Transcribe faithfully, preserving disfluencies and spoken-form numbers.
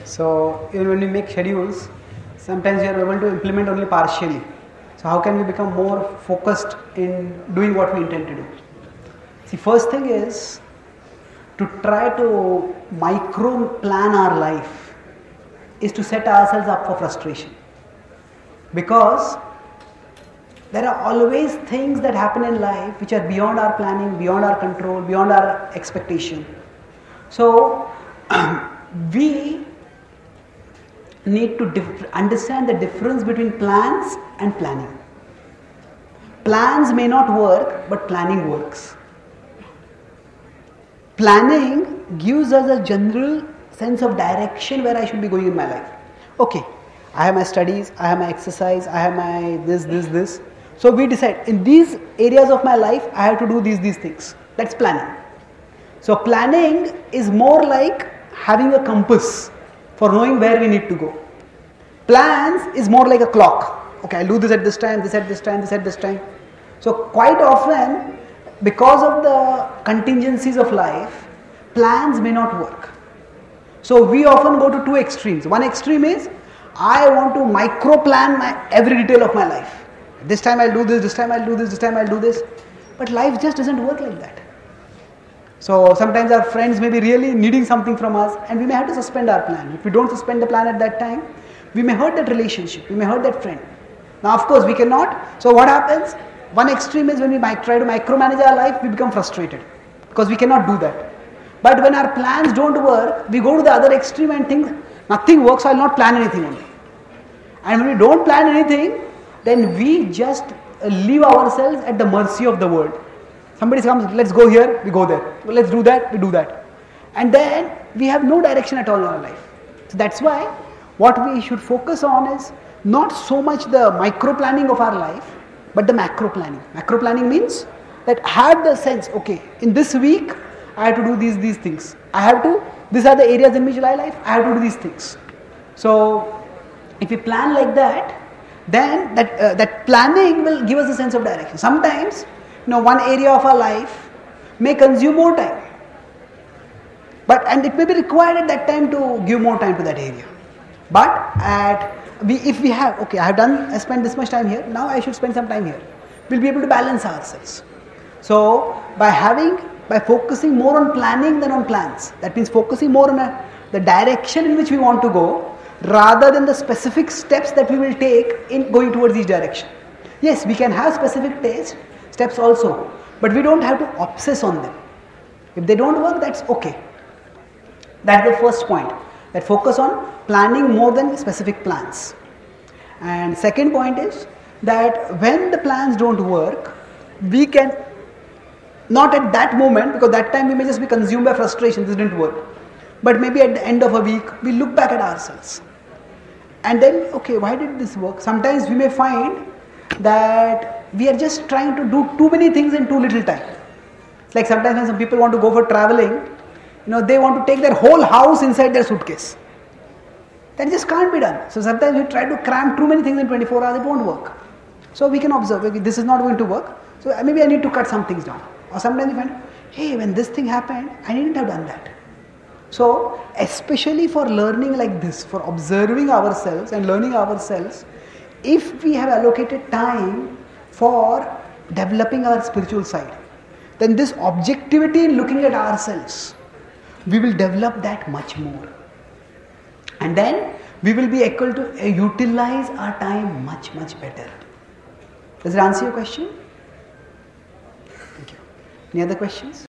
So even when we make schedules, sometimes we are able to implement only partially. So how can we become more focused in doing what we intend to do? See, first thing is to try to micro plan our life is to set ourselves up for frustration, because there are always things that happen in life which are beyond our planning, beyond our control, beyond our expectation. So we need to dif- understand the difference between plans and planning. Plans may not work, but planning works. Planning gives us a general sense of direction where I should be going in my life. Okay, I have my studies, I have my exercise, I have my this, this, this. So we decide in these areas of my life I have to do these, these things. That's planning. So planning is more like having a compass for knowing where we need to go. Plans is more like a clock. Okay, I'll do this at this time, this at this time, this at this time. So quite often, because of the contingencies of life, plans may not work. So we often go to two extremes. One extreme is, I want to micro plan my every detail of my life. This time I'll do this, this time I'll do this, this time I'll do this. But life just doesn't work like that. So sometimes our friends may be really needing something from us and we may have to suspend our plan. If we don't suspend the plan at that time, we may hurt that relationship, we may hurt that friend. Now of course we cannot. So what happens? One extreme is when we might try to micromanage our life, we become frustrated because we cannot do that. But when our plans don't work, we go to the other extreme and think nothing works, so I'll not plan anything only. And when we don't plan anything, then we just leave ourselves at the mercy of the world. Somebody comes, let's go here, we go there. Let's do that, we do that. And then we have no direction at all in our life. So that's why what we should focus on is not so much the micro planning of our life, but the macro planning. Macro planning means that I have the sense, okay, in this week I have to do these these things. I have to, these are the areas in which I life, I have to do these things. So if we plan like that, then that uh, that planning will give us a sense of direction. Sometimes, you know, one area of our life may consume more time, but and it may be required at that time to give more time to that area. But at we if we have, okay, I have done, I spent this much time here, now I should spend some time here. We'll be able to balance ourselves. So by having, by focusing more on planning than on plans, that means focusing more on a, the direction in which we want to go, rather than the specific steps that we will take in going towards each direction. Yes, we can have specific taste, steps also, but we don't have to obsess on them. If they don't work, that's okay. That's the first point, that focus on planning more than specific plans. And second point is that when the plans don't work, we can, not at that moment, because that time we may just be consumed by frustration, this didn't work. But maybe at the end of a week, we look back at ourselves. And then, okay, why did this work? Sometimes we may find that we are just trying to do too many things in too little time. It's like sometimes when some people want to go for traveling, you know, they want to take their whole house inside their suitcase. That just can't be done. So sometimes we try to cram too many things in twenty-four hours, it won't work. So we can observe, okay, this is not going to work, so maybe I need to cut some things down. Or sometimes we find, hey, when this thing happened, I didn't have done that. So, especially for learning like this, for observing ourselves and learning ourselves, if we have allocated time for developing our spiritual side, then this objectivity in looking at ourselves, we will develop that much more. And then we will be able to uh, utilize our time much, much better. Does it answer your question? Thank you. Any other questions?